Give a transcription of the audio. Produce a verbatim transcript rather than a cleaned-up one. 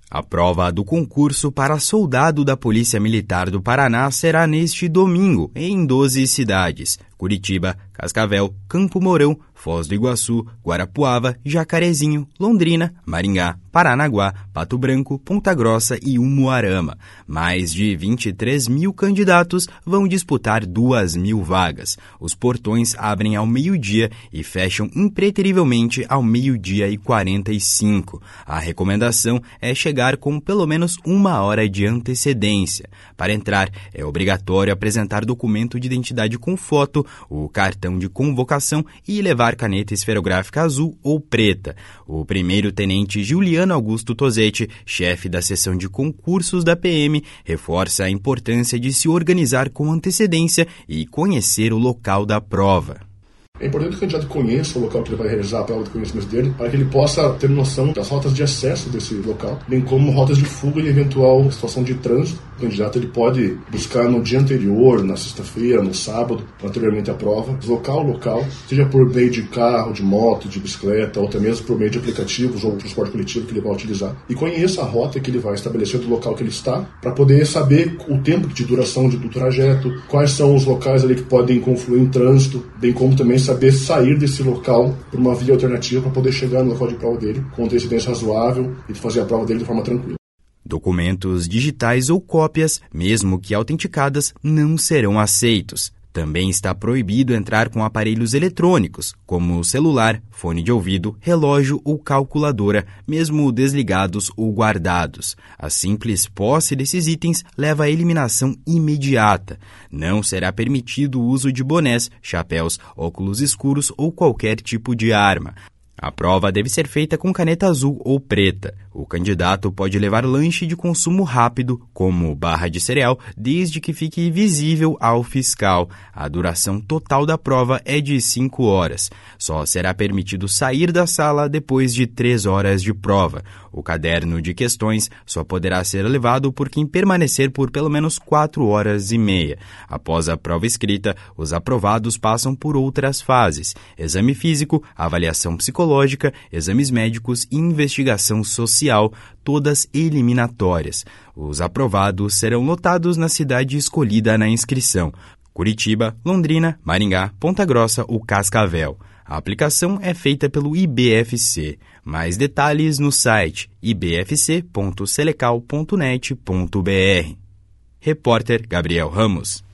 A prova do concurso para soldado da Polícia Militar do Paraná será neste domingo, em doze cidades: Curitiba, Cascavel, Campo Mourão, Foz do Iguaçu, Guarapuava, Jacarezinho, Londrina, Maringá, Paranaguá, Pato Branco, Ponta Grossa e Umuarama. Mais de vinte e três mil candidatos vão disputar duas mil vagas. Os portões abrem ao meio-dia e fecham impreterivelmente ao meio-dia e quarenta e cinco. A recomendação é chegar com pelo menos uma hora de antecedência. Para entrar, é obrigatório apresentar documento de identidade com foto, o cartão de convocação e levar caneta esferográfica azul ou preta. O primeiro-tenente Juliano Augusto Tosetti, chefe da seção de concursos da P M, reforça a importância de se organizar com antecedência e conhecer o local da prova. É importante que o candidato conheça o local que ele vai realizar a prova de conhecimento dele, para que ele possa ter noção das rotas de acesso desse local, bem como rotas de fuga e eventual situação de trânsito. O candidato ele pode buscar no dia anterior, na sexta-feira, no sábado, anteriormente à prova, deslocar o local, seja por meio de carro, de moto, de bicicleta, ou até mesmo por meio de aplicativos ou transporte coletivo que ele vai utilizar. E conheça a rota que ele vai estabelecer do local que ele está, para poder saber o tempo de duração do trajeto, quais são os locais ali que podem confluir em trânsito, bem como também saber sair desse local por uma via alternativa para poder chegar no local de prova dele com antecedência razoável e fazer a prova dele de forma tranquila. Documentos digitais ou cópias, mesmo que autenticadas, não serão aceitos. Também está proibido entrar com aparelhos eletrônicos, como celular, fone de ouvido, relógio ou calculadora, mesmo desligados ou guardados. A simples posse desses itens leva à eliminação imediata. Não será permitido o uso de bonés, chapéus, óculos escuros ou qualquer tipo de arma. A prova deve ser feita com caneta azul ou preta. O candidato pode levar lanche de consumo rápido, como barra de cereal, desde que fique visível ao fiscal. A duração total da prova é de cinco horas. Só será permitido sair da sala depois de três horas de prova. O caderno de questões só poderá ser levado por quem permanecer por pelo menos quatro horas e meia. Após a prova escrita, os aprovados passam por outras fases: exame físico, avaliação psicológica, exames médicos e investigação social, todas eliminatórias. Os aprovados serão lotados na cidade escolhida na inscrição: Curitiba, Londrina, Maringá, Ponta Grossa ou Cascavel. A aplicação é feita pelo I B F C. Mais detalhes no site i b f c ponto selecal ponto net ponto b r. Repórter Gabriel Ramos.